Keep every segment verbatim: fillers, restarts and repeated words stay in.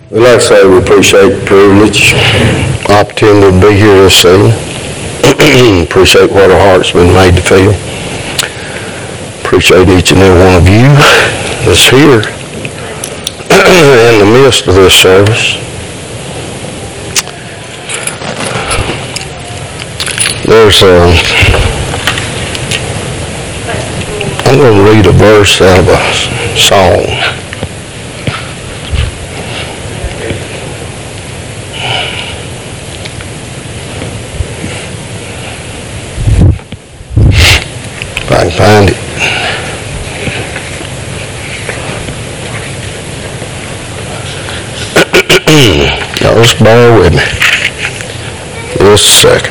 We'd like to say we appreciate the privilege, opportunity to be here this evening. Appreciate what our hearts been made to feel. Appreciate each and every one of you that's here in the midst of this service. There's a, I'm going to read a verse out of a song. If I can find it. Y'all just bear with me. Just a second.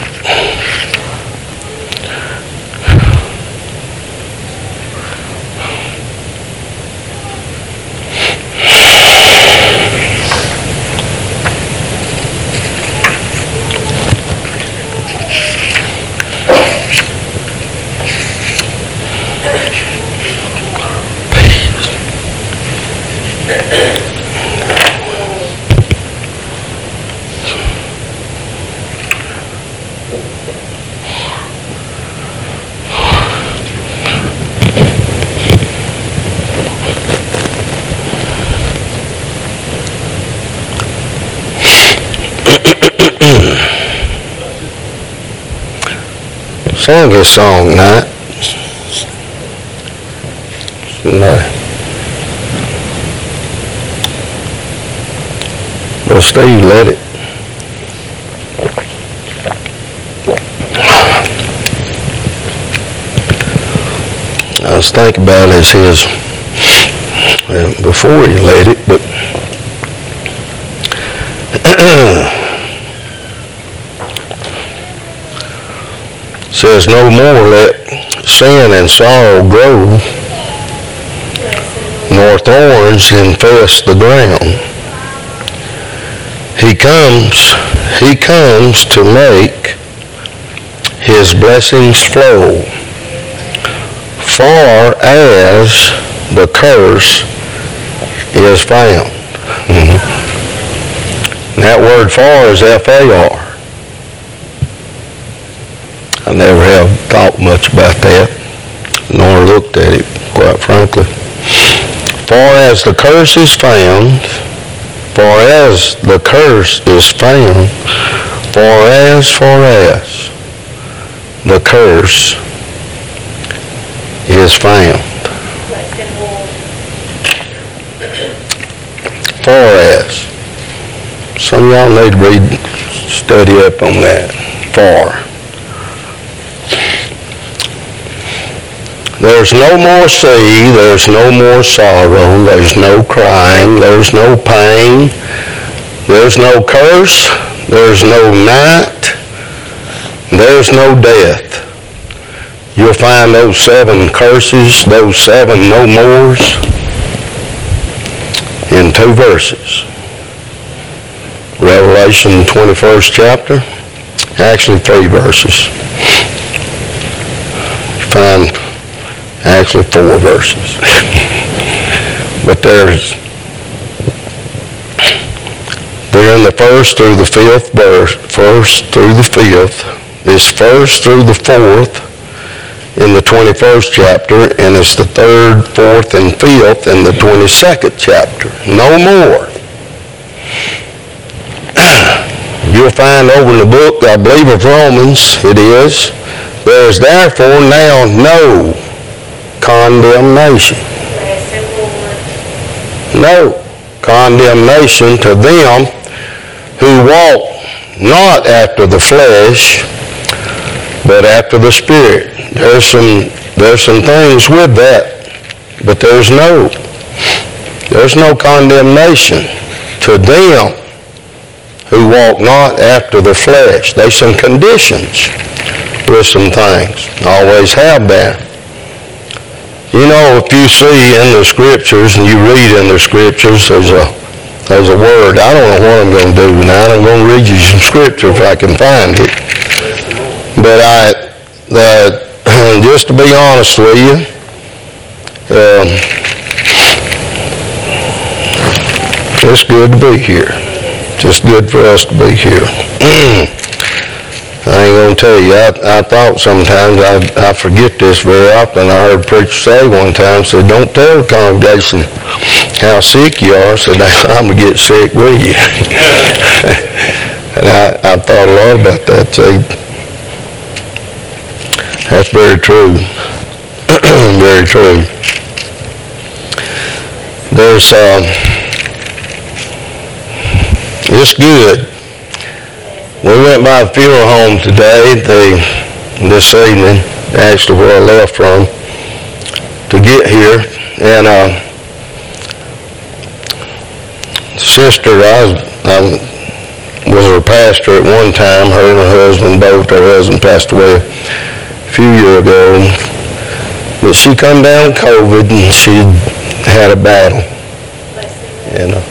Sang his song tonight. No. Well, Steve led it. I was thinking about it as his, well, before he led it, but says, no more let sin and sorrow grow, nor thorns infest the ground. He comes, he comes to make his blessings flow, far as the curse is found. Mm-hmm. That word far is F A R. I never have thought much about that, nor looked at it, quite frankly. Far as the curse is found, far as the curse is found, far as, far as the curse is found. Far as. Some of y'all need to read, study up on that. Far. There's no more sea, there's no more sorrow, there's no crying, there's no pain, there's no curse, there's no night, there's no death. You'll find those seven curses, those seven no mores in two verses. Revelation twenty-first chapter, actually three verses. You find actually four verses. But there's, they're in the first through the fifth verse, first through the fifth. It's first through the fourth in the twenty-first chapter, and it's the third, fourth, and fifth in the twenty-second chapter. No more. You'll find over in the book, I believe of Romans, it is, there's therefore now no condemnation. No condemnation to them who walk not after the flesh, but after the Spirit. There's some there's some things with that, but there's no there's no condemnation to them who walk not after the flesh. There's some conditions with some things. Always have been. You know, if you see in the scriptures and you read in the scriptures, there's a there's a word. I don't know what I'm going to do now. I'm going to read you some scripture if I can find it. But I, that just to be honest with you, um, It's good to be here. Just good for us to be here. I ain't gonna tell you, I, I thought sometimes, I, I forget this very often. I heard a preacher say one time, said, don't tell the congregation how sick you are, so I'm gonna get sick with you. And I, I thought a lot about that, see. That's very true. Very true. There's, uh, it's good. We went by the funeral home today, the, this evening, actually where I left from, to get here. And uh, sister, I was, I was her pastor at one time. Her and her husband, both her husband passed away a few years ago. But she come down with COVID and she had a battle. You know.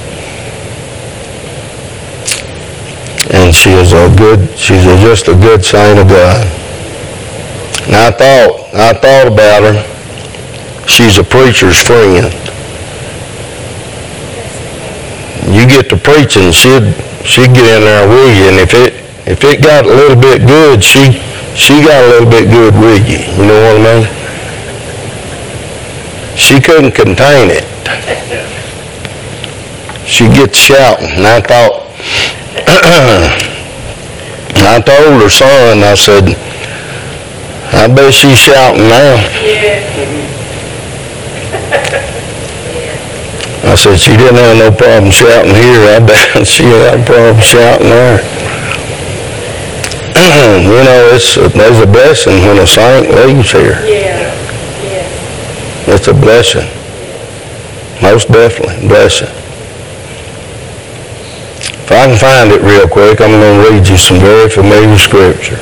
And she is a good, she's a, just a good saint of God. And I thought, I thought about her. She's a preacher's friend. You get to preaching, she'd, she'd get in there with you, and if it, if it got a little bit good, she, she got a little bit good with you. You know what I mean? She couldn't contain it. She'd get shouting, and I thought, I told her son, I said, I bet she's shouting now. I said, she didn't have no problem shouting here. I bet she had a problem shouting there. You know, it's there's a blessing when a saint leaves here. It's a blessing. Most definitely, blessing. If I can find it real quick, I'm going to read you some very familiar scripture.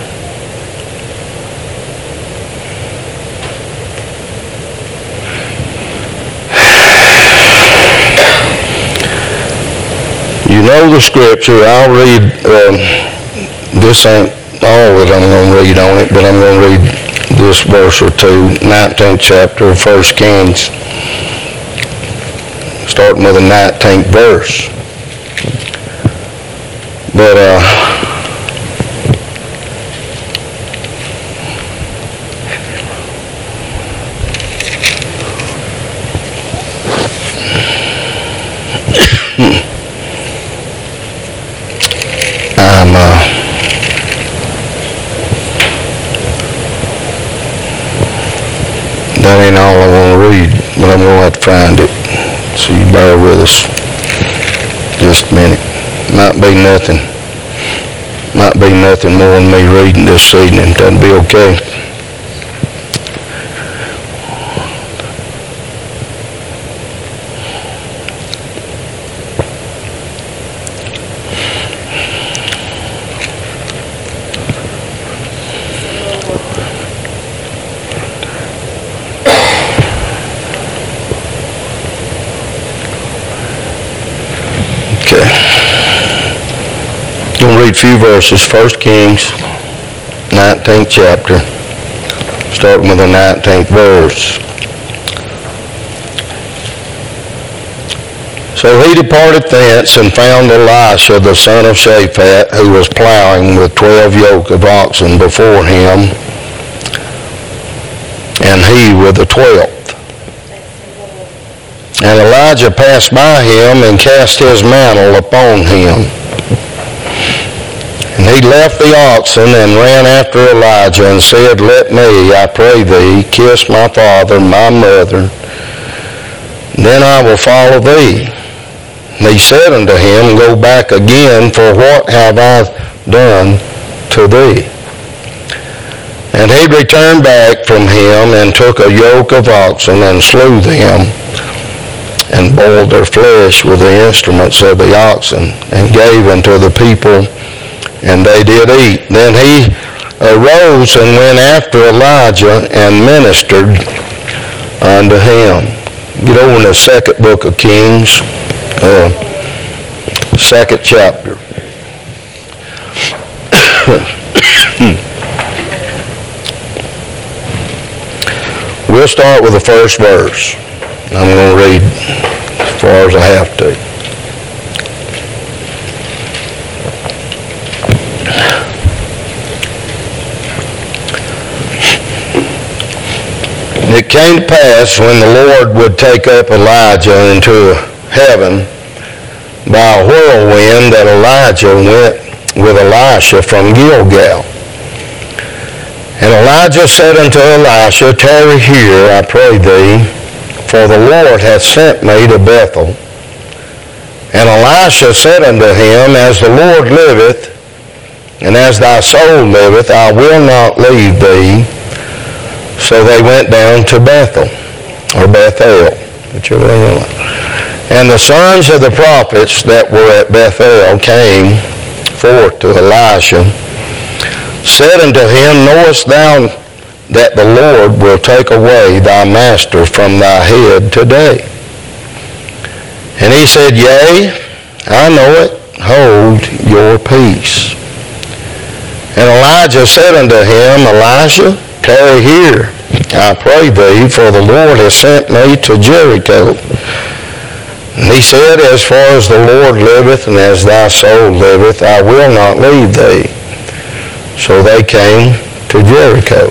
You know the scripture. I'll read, um, this ain't all that I'm going to read on it, but I'm going to read this verse or two, nineteenth chapter of First Kings, starting with the nineteenth verse. But, uh, I'm, uh, that ain't all I want to read, but I'm going to have to find it. So you bear with us just a minute. Might be nothing. Might be nothing more than me reading this evening. That'd be okay. I'm going to read a few verses. First Kings, nineteenth chapter, starting with the nineteenth verse. So he departed thence and found Elisha the son of Shaphat, who was plowing with twelve yoke of oxen before him, and he with the twelfth. And Elijah passed by him and cast his mantle upon him. And he left the oxen and ran after Elijah and said, Let me, I pray thee, kiss my father and my mother, then I will follow thee. And he said unto him, Go back again, for what have I done to thee? And he returned back from him and took a yoke of oxen and slew them, and boiled their flesh with the instruments of the oxen, and gave unto the people, and they did eat. Then he arose and went after Elijah and ministered unto him. Get over in the second book of Kings, uh, second chapter. We'll start with the first verse. I'm going to read as far as I have to. It came to pass when the Lord would take up Elijah into heaven by a whirlwind that Elijah went with Elisha from Gilgal. And Elijah said unto Elisha, Tarry here, I pray thee, for the Lord hath sent me to Bethel. And Elisha said unto him, As the Lord liveth, and as thy soul liveth, I will not leave thee. So they went down to Bethel, or Bethel, whichever way you want. And the sons of the prophets that were at Bethel came forth to Elisha, said unto him, Knowest thou that the Lord will take away thy master from thy head today? And he said, Yea, I know it. Hold your peace. And Elijah said unto him, Elisha, tarry here, I pray thee, for the Lord has sent me to Jericho. And he said, As far as the Lord liveth, and as thy soul liveth, I will not leave thee. So they came to Jericho.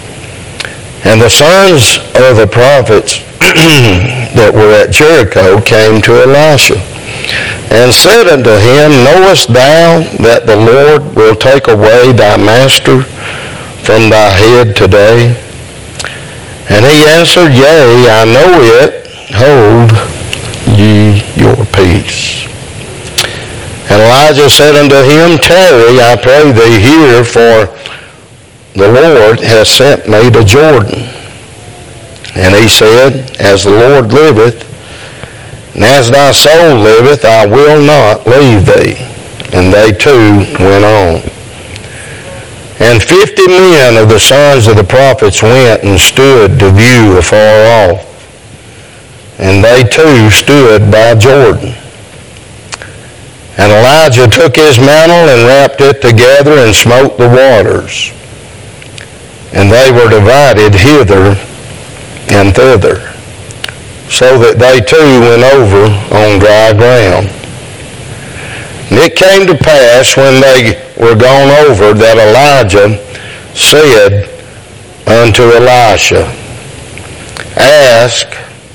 And the sons of the prophets that were at Jericho came to Elisha, and said unto him, Knowest thou that the Lord will take away thy master from thy head today? And he answered, Yea, I know it. Hold ye your peace. And Elijah said unto him, Tarry, I pray thee here, for the Lord has sent me to Jordan. And he said, As the Lord liveth, and as thy soul liveth, I will not leave thee. And they too went on. And fifty men of the sons of the prophets went and stood to view afar off. And they too stood by Jordan. And Elijah took his mantle and wrapped it together and smote the waters. And they were divided hither and thither, so that they too went over on dry ground. And it came to pass when they were gone over that Elijah said unto Elisha, Ask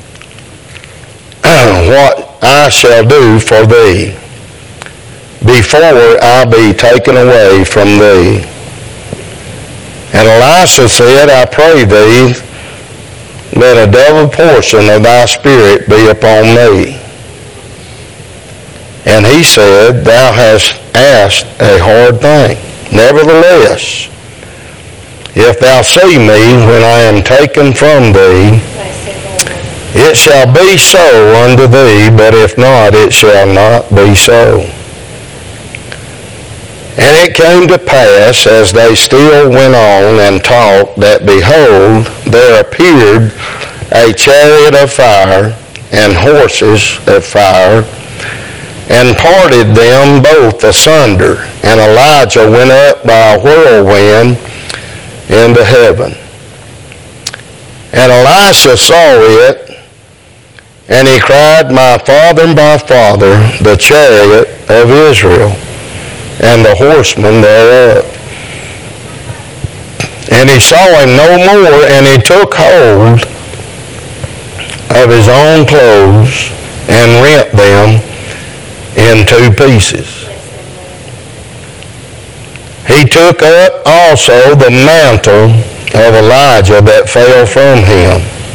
what I shall do for thee before I be taken away from thee. And Elisha said, I pray thee, let a double portion of thy spirit be upon me. And he said, Thou hast asked a hard thing. Nevertheless, if thou see me when I am taken from thee, it shall be so unto thee, but if not, it shall not be so. And it came to pass, as they still went on and talked, that behold, there appeared a chariot of fire and horses of fire, and parted them both asunder. And Elijah went up by a whirlwind into heaven. And Elisha saw it, and he cried, My father, my father, the chariot of Israel, and the horsemen thereof. And he saw him no more, and he took hold of his own clothes and rent them in two pieces. He took up also the mantle of Elijah that fell from him,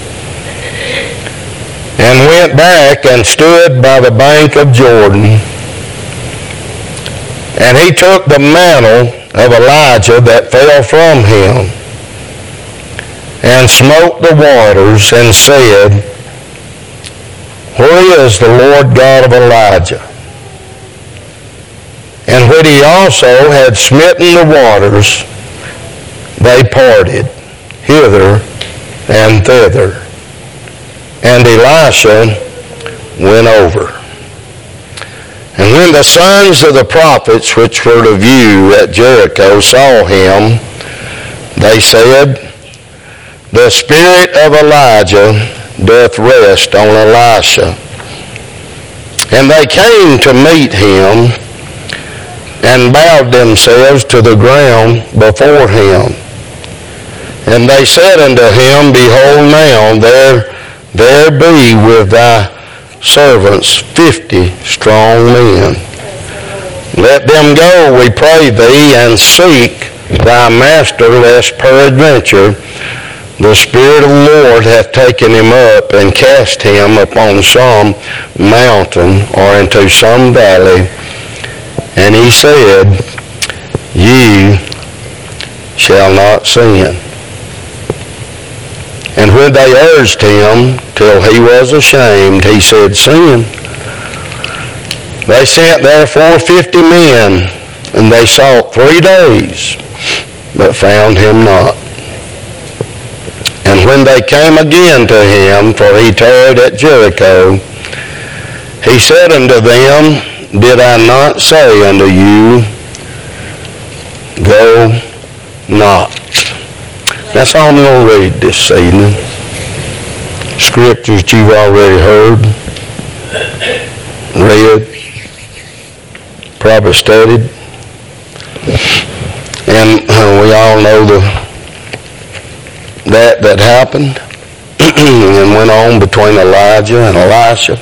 and went back and stood by the bank of Jordan. And he took the mantle of Elijah that fell from him, and smote the waters, and said, Where is the Lord God of Elijah? And when he also had smitten the waters, they parted hither and thither. And Elisha went over. And when the sons of the prophets which were to view at Jericho saw him, they said, The spirit of Elijah doth rest on Elisha. And they came to meet him, and bowed themselves to the ground before him. And they said unto him, Behold now, there, there be with thy servants fifty strong men. Let them go, we pray thee, and seek thy master, lest peradventure the Spirit of the Lord hath taken him up and cast him upon some mountain or into some valley. And he said, Ye shall not sin. And when they urged him till he was ashamed, he said, Sin. They sent therefore fifty men, and they sought three days, but found him not. And when they came again to him, for he tarried at Jericho, he said unto them, Did I not say unto you, Go not? That's all I'm going to read this evening. Scriptures you've already heard, read, probably studied. And uh, we all know the that that happened and went on between Elijah and Elisha.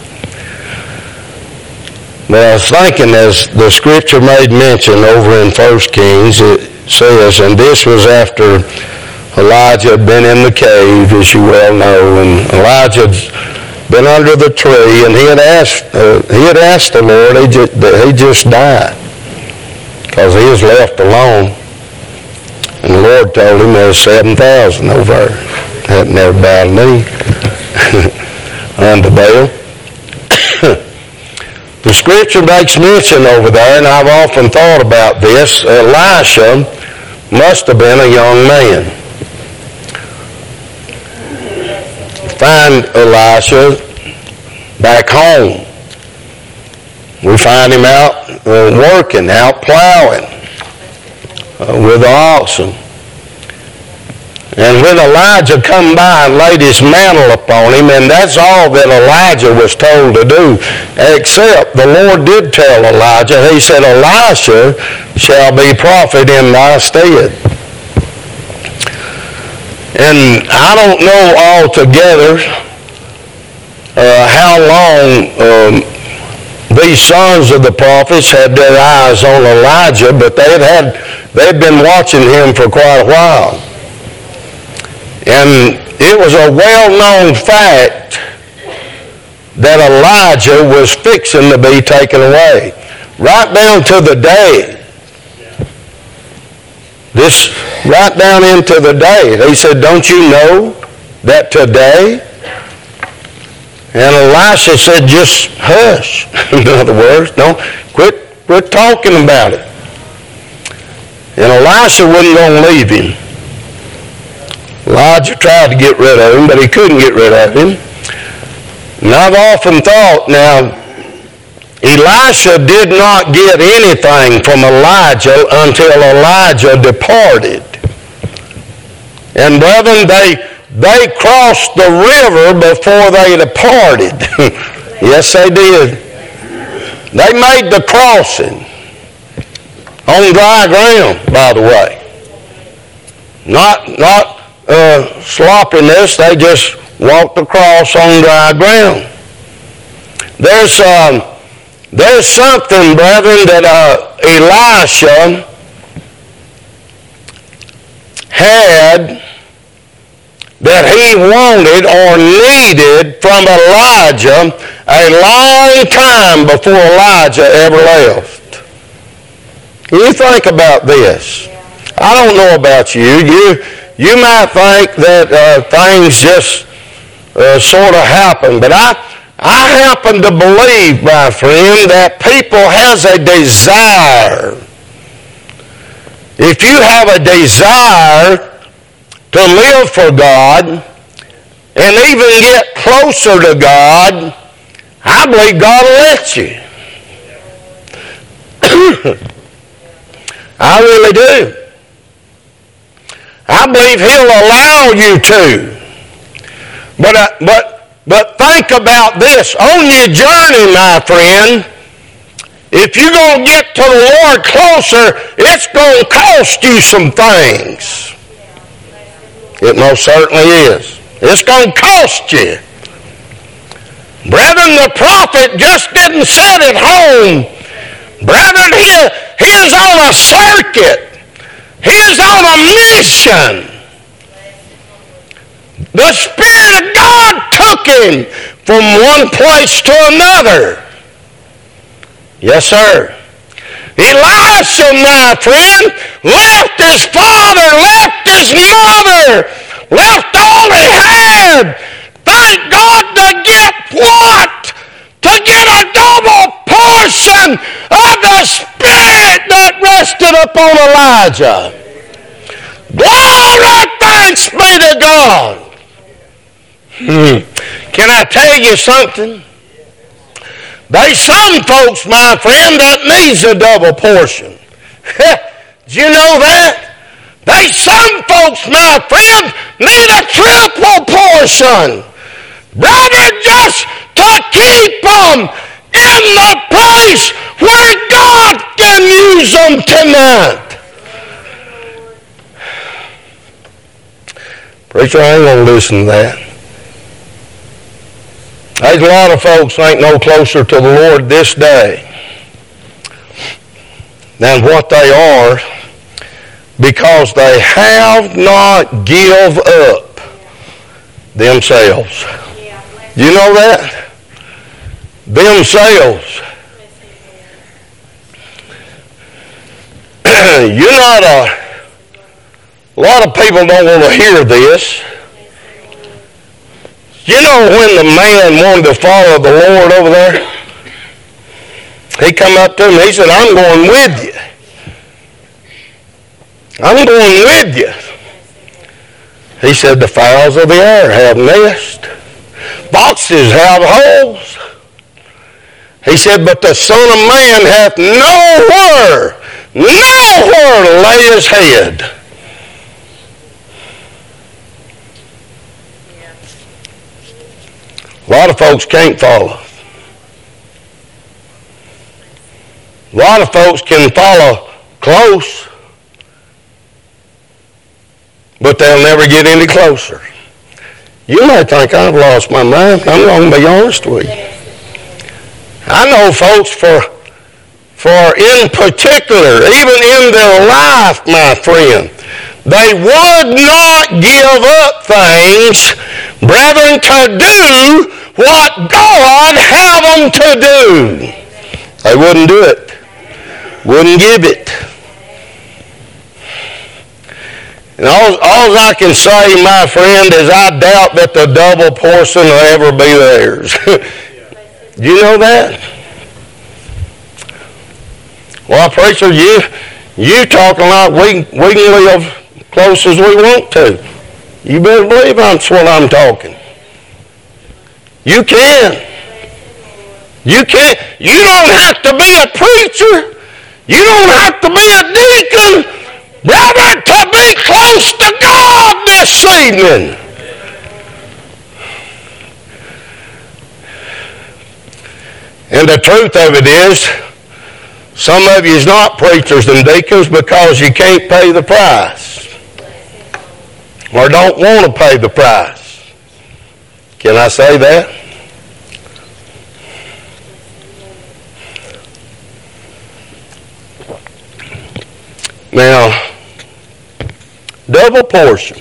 But I was thinking, as the scripture made mention over in First Kings, it says, and this was after Elijah had been in the cave, as you well know, and Elijah had been under the tree, and he had asked, uh, he had asked the Lord he just, that he just died because he was left alone. And the Lord told him there's seven thousand over there. Hadn't never bowed a knee unto Baal. The scripture makes mention over there, and I've often thought about this, Elisha must have been a young man. Find Elisha back home. We find him out uh, working, out plowing. Uh, with the oxen. And when Elijah come by and laid his mantle upon him, and that's all that Elijah was told to do, except the Lord did tell Elijah, he said, Elisha shall be prophet in thy stead. And I don't know altogether uh, how long um, these sons of the prophets had their eyes on Elijah, but they had had They'd been watching him for quite a while. And it was a well-known fact that Elijah was fixing to be taken away. Right down to the day. This, right down into the day. They said, don't you know that today? And Elisha said, just hush. In other words, don't quit, quit talking about it. And Elisha wasn't going to leave him. Elijah tried to get rid of him, but he couldn't get rid of him. And I've often thought, now, Elisha did not get anything from Elijah until Elijah departed. And brethren, they, they crossed the river before they departed. Yes, they did. They made the crossing. On dry ground, by the way. Not not uh, sloppiness. They just walked across on dry ground. There's um, there's something, brethren, that uh, Elisha had that he wanted or needed from Elijah a long time before Elijah ever left. You think about this. I don't know about you. You you might think that uh, things just uh, sort of happen, but I I happen to believe, my friend, that people has a desire. If you have a desire to live for God and even get closer to God, I believe God will let you. I really do. I believe He'll allow you to. But uh, but but think about this. On your journey, my friend, if you're going to get to the Lord closer, it's going to cost you some things. It most certainly is. It's going to cost you. Brethren, the prophet just didn't sit at home. Brethren, he, he is on a circuit. He is on a mission. The Spirit of God took him from one place to another. Yes, sir. Elisha, my friend, left his father, left his mother, left all he had. Thank God to get what? To get a double portion of the Spirit that rested upon Elijah. Glory, thanks be to God. Hmm. Can I tell you something? There's some folks, my friend, that needs a double portion. Did you know that? There's some folks, my friend, need a triple portion. Brother, just to keep them in the place where God can use them tonight. Preacher, I ain't going to listen to that. There's a lot of folks ain't no closer to the Lord this day than what they are because they have not give up themselves. You know that? Themselves. You're not a... A lot of people don't want to hear this. You know when the man wanted to follow the Lord over there? He come up to him and he said, I'm going with you. I'm going with you. He said, the fowls of the air have nests. Foxes have holes. He said, but the Son of Man hath nowhere, nowhere to lay his head. A lot of folks can't follow. A lot of folks can follow close, but they'll never get any closer. You might think I've lost my mind. I'm going to be honest with you. I know folks for, for in particular, even in their life, my friend, they would not give up things, brethren, to do what God have them to do. They wouldn't do it. Wouldn't give it. And all, all I can say, my friend, is I doubt that the double portion will ever be theirs. Do you know that? Well, preacher, you you talking like we, we can live close as we want to. You better believe that's what I'm talking. You can. You can. You don't have to be a preacher. You don't have to be a deacon, brother, to be close to God this evening. And the truth of it is, some of you is not preachers and deacons because you can't pay the price or don't want to pay the price. Can I say that? Now, double portion.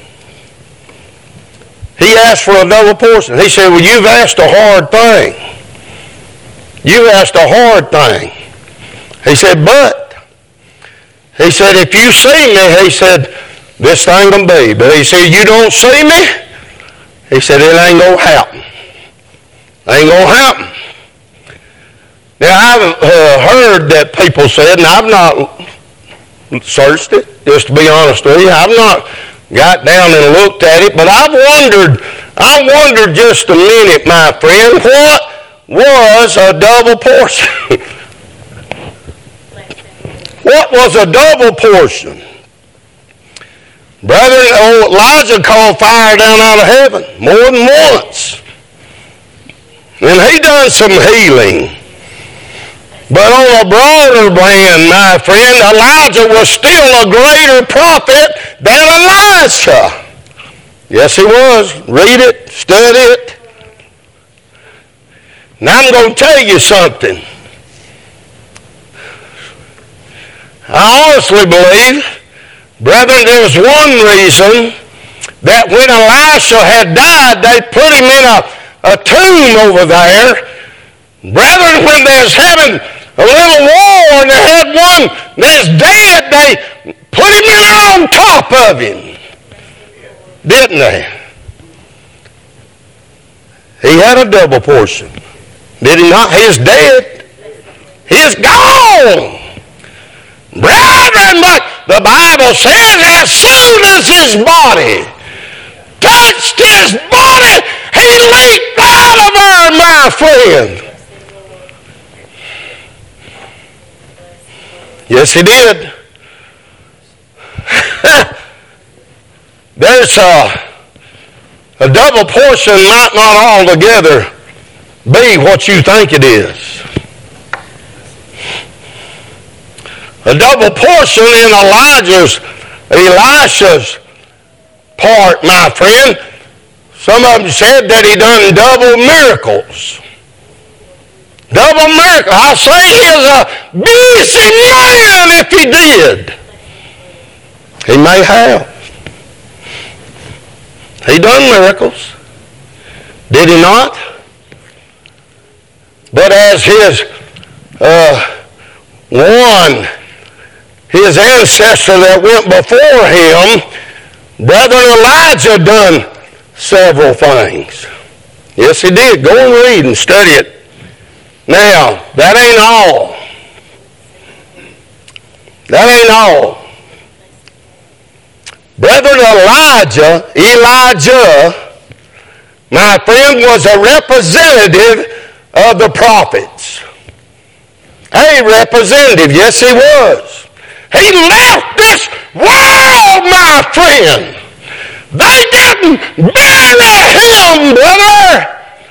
He asked for a double portion. He said, well, you've asked a hard thing. You've asked a hard thing. He said, but, he said, if you see me, he said, this thing can be. But he said, you don't see me? He said, it ain't going to happen. Ain't going to happen. Now, I've uh, heard that people said, and I've not searched it, just to be honest with you. I've not got down and looked at it, but I've wondered, I wondered just a minute, my friend, what was a double portion? What was a double portion? Brethren, oh, Elijah called fire down out of heaven more than once. And he done some healing. But on a broader plan, my friend, Elijah was still a greater prophet than Elisha. Yes, he was. Read it, study it. Now I'm going to tell you something. I honestly believe, brethren, there's one reason that when Elisha had died, they put him in a, a tomb over there. Brethren, when they was having a little war and they had one that's dead, they put him in there on top of him. Didn't they? He had a double portion. Did he not? He's dead. He's gone. Brethren, but the Bible says as soon as his body touched his body, he leaped out of her, my friend. Yes, he did. There's a, a double portion might not altogether be what you think it is. A double portion in Elijah's, Elisha's part, my friend. Some of them said that he done double miracles. Double miracle. I say he's a busy man if he did. He may have. He done miracles. Did he not? But as his uh, one, his ancestor that went before him, Brother Elijah done several things. Yes, he did. Go and read and study it. Now, that ain't all. That ain't all. Brother Elijah, Elijah, my friend, was a representative of the prophets. A representative, yes he was. He left this world, my friend. They didn't bury him, brother.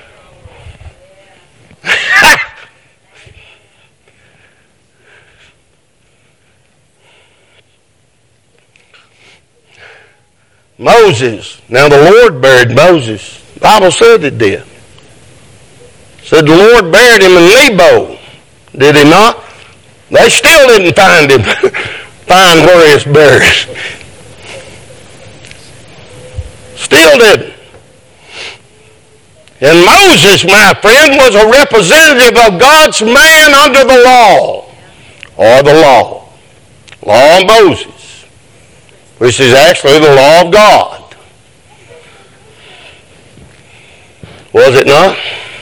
Moses. Now the Lord buried Moses. The Bible said it did. It said the Lord buried him in Nebo. Did he not? They still didn't find him. Find where he is buried. Still didn't. And Moses, my friend, was a representative of God's man under the law. Or the law. Law of Moses. Which is actually the law of God. Was it not?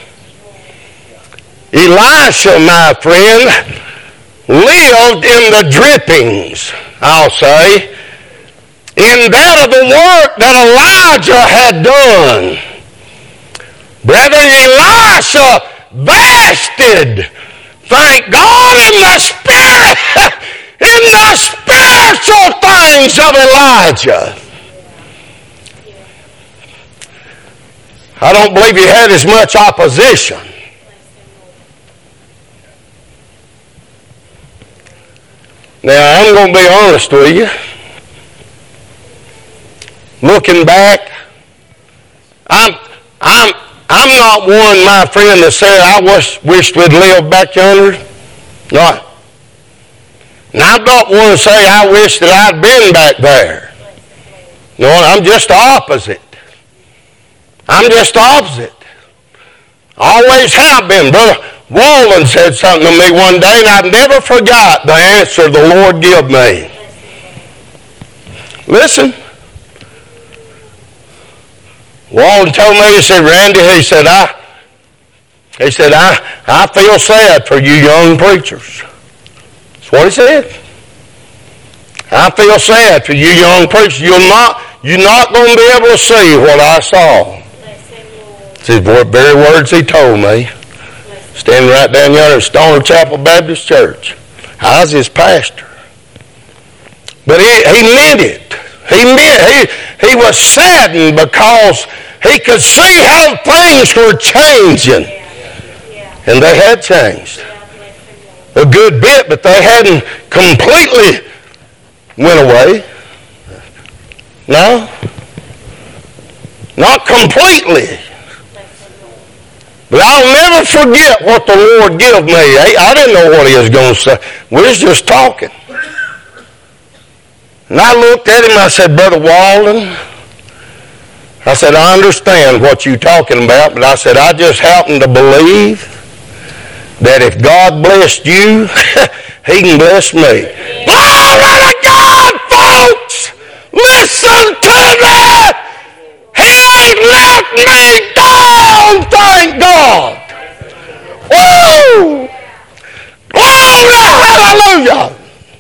Elisha, my friend, lived in the drippings, I'll say, in that of the work that Elijah had done. Brethren, Elisha fasted, thank God, in the spirit, in the spiritual things of Elijah. I don't believe he had as much opposition. Now, I'm going to be honest with you. Looking back, I'm, I'm, I'm not one, my friend, that said I wish, wished we'd lived back yonder. No. And I'm not one to say I wish that I'd been back there. No, I'm just the opposite. I'm just the opposite. Always have been. Brother Walden said something to me one day, and I've never forgot the answer the Lord gave me. Listen. Walden told me, he said, Randy, he said, I, he said, I, I feel sad for you young preachers. That's what he said. I feel sad for you young preachers. You're not, you're not going to be able to see what I saw. It's his very words he told me. Standing right down yonder at Stoner Chapel Baptist Church. I was his pastor. But he, he meant it. He meant he, he was saddened because he could see how things were changing. And they had changed. A good bit, but they hadn't completely went away. No. Not completely. But I'll never forget what the Lord gave me. I didn't know what he was going to say. We was just talking. And I looked at him and I said, Brother Walden, I said, I understand what you're talking about, but I said, I just happen to believe that if God blessed you, he can bless me. Glory to God, folks! Listen to me! He ain't let me down, thank God! Woo! Glory, hallelujah!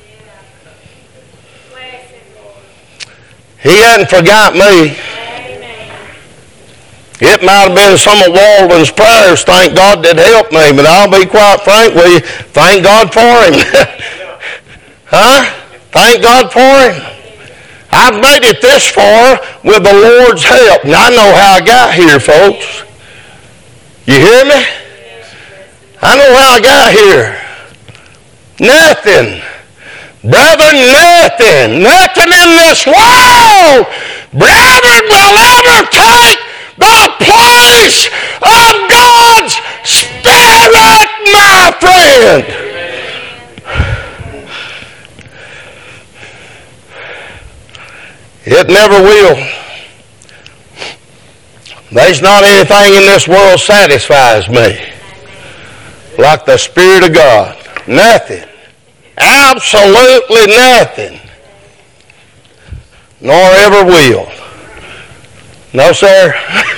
He hadn't forgot me. It might have been some of Walden's prayers, thank God, that helped me, but I'll be quite frank with you, thank God for him. Huh? Thank God for him. I've made it this far with the Lord's help, and I know how I got here, folks. You hear me? I know how I got here. Nothing. Brother, nothing. Nothing in this world, brother, will ever take the place of God's Spirit, my friend. It never will. There's not anything in this world satisfies me like the Spirit of God. Nothing. Absolutely nothing. Nor ever will. No, sir.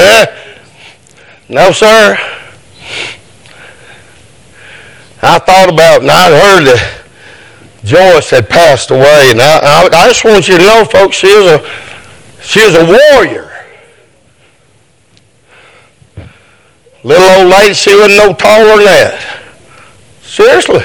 No, sir. I thought about, and I'd heard that Joyce had passed away, and I, I, I just want you to know, folks, she was a, she was a warrior. Little old lady, she wasn't no taller than that. Seriously.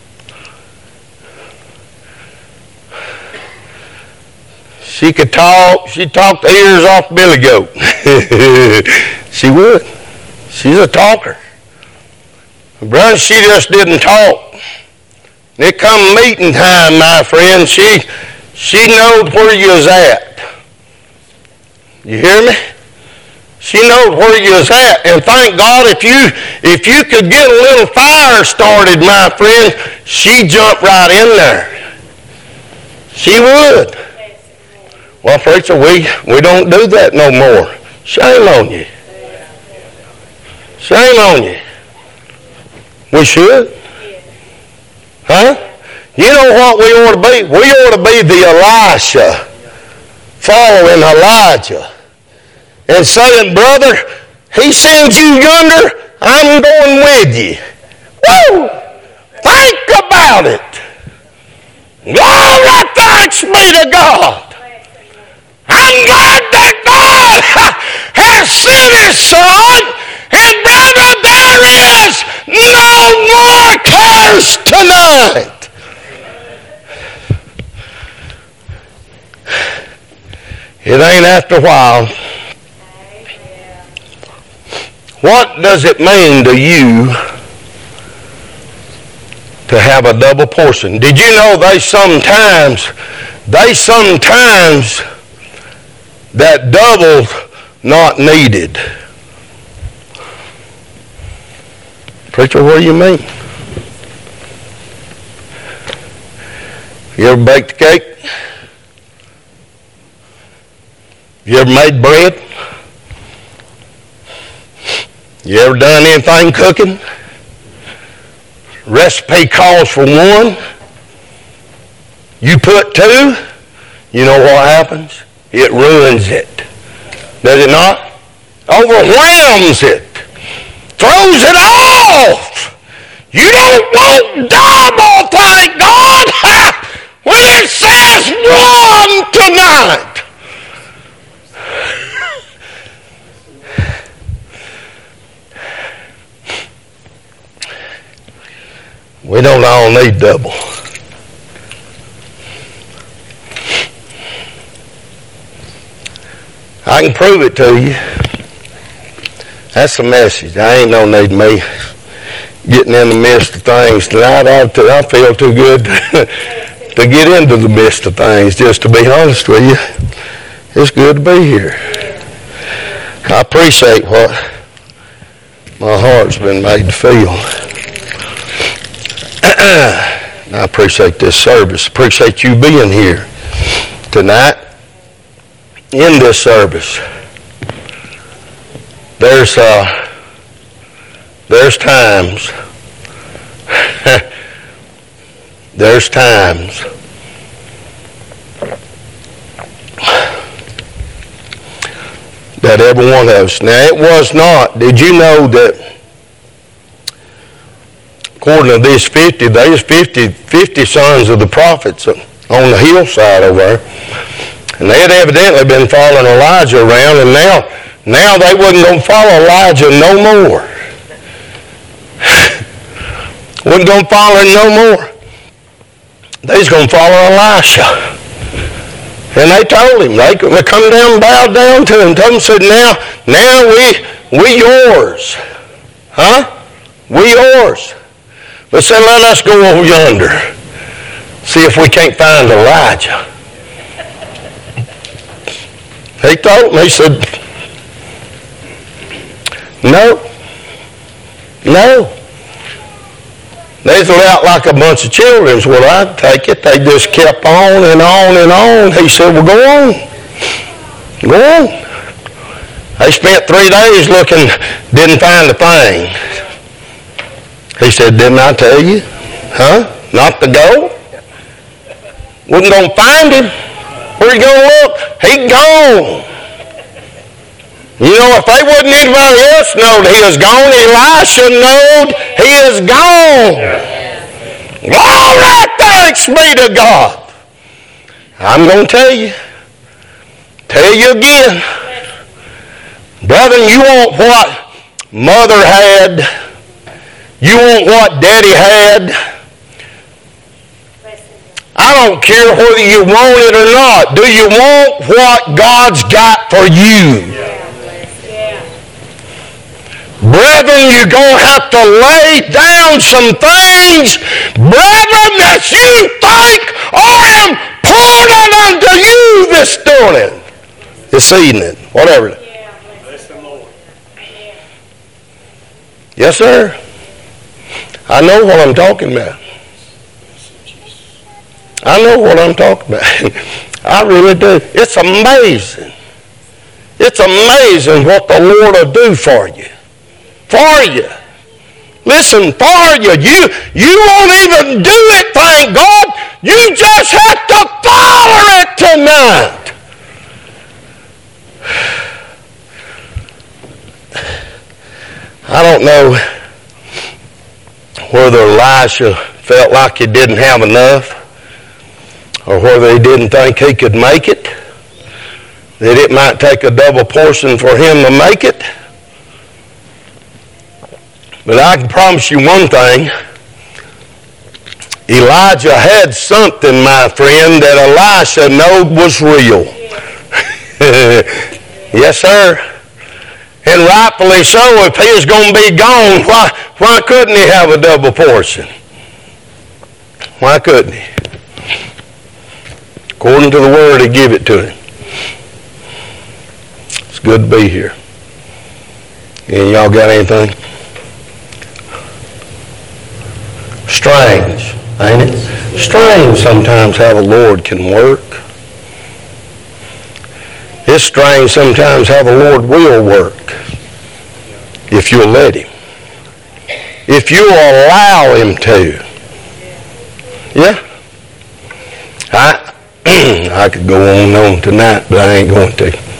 She could talk. She'd talk the ears off Billy Goat. She would. She's a talker. Brother, she just didn't talk. It come meeting time, my friend. She she knowed where you was at. You hear me? She knowed where you was at. And thank God if you if you could get a little fire started, my friend, she'd jump right in there. She would. Well, preacher, we, we don't do that no more. Shame on you. Shame on you. We should. Huh? You know what we ought to be? We ought to be the Elisha following Elijah and saying, brother, he sends you yonder, I'm going with you. Woo! Think about it. Glory, thanks be to God. I'm glad that God has sent his son, and brother, there is no more curse tonight. It ain't after a while. What does it mean to you to have a double portion? Did you know they sometimes, they sometimes that double not needed? Preacher, what do you mean? You ever baked a cake? You ever made bread? You ever done anything cooking? Recipe calls for one. You put two, you know what happens? It ruins it. Does it not? Overwhelms it. Throws it off. You don't want double, thank God, when it says one tonight. We don't all need double. I can prove it to you. That's the message. I ain't no need me getting in the midst of things tonight. I, I feel too good to get into the midst of things, just to be honest with you. It's good to be here. I appreciate what my heart's been made to feel. I appreciate this service. Appreciate you being here tonight in this service. There's uh, there's times, there's times that every one of us. Now it was not. Did you know that according to this fifty, there's fifty, fifty sons of the prophets on the hillside over there, and they had evidently been following Elijah around, and now, now they wasn't going to follow Elijah no more. wasn't going to follow him no more. They was going to follow Elisha. And they told him, they come down and bowed down to him, told him, said, now, now we, we yours. Huh? We yours. But said, let us go over yonder, see if we can't find Elijah. He told me, he said, no, no. They threw out like a bunch of children is what I'd take it. They just kept on and on and on. He said, well, go on. Go on. They spent three days looking, didn't find a thing. He said, didn't I tell you? Huh? Not to go? Wasn't going to find him. Where you going to look? He gone. You know, if they wouldn't anybody else know that he was gone, Elisha knowed he is gone. Glory, thanks be to God. I'm going to tell you, tell you again, brethren, you want what mother had, you want what daddy had. I don't care whether you want it or not. Do you want what God's got for you? Brethren, you're going to have to lay down some things, brethren, that you think are important unto you this morning, this evening, whatever. Yes, sir. I know what I'm talking about. I know what I'm talking about. I really do. It's amazing. It's amazing what the Lord will do for you. For you. Listen, for you. You, you won't even do it, thank God. You just have to follow it tonight. I don't know whether Elisha felt like he didn't have enough, or whether he didn't think he could make it, that it might take a double portion for him to make it. But I can promise you one thing. Elijah had something, my friend, that Elisha knowed was real. Yes, sir. And rightfully so. If he was going to be gone, why, why couldn't he have a double portion? Why couldn't he? According to the Word, he give it to him. It's good to be here. And y'all got anything? Strange, ain't it? Strange sometimes how the Lord can work. It's strange sometimes how the Lord will work if you'll let Him. If you'll allow Him to. Yeah? I I could go on and on tonight, but I ain't going to.